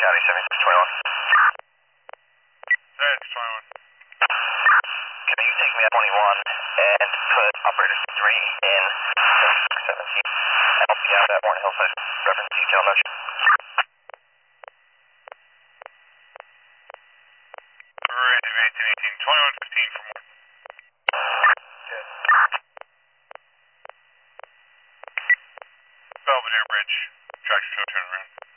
County 7621. 7621. Can you take me at 21 and put operator 3 in 17 and help me out at Warren Hillside reference detail motion? Range of 1818, 2115 for more. Good. Belvedere Bridge, tractor tow turnaround.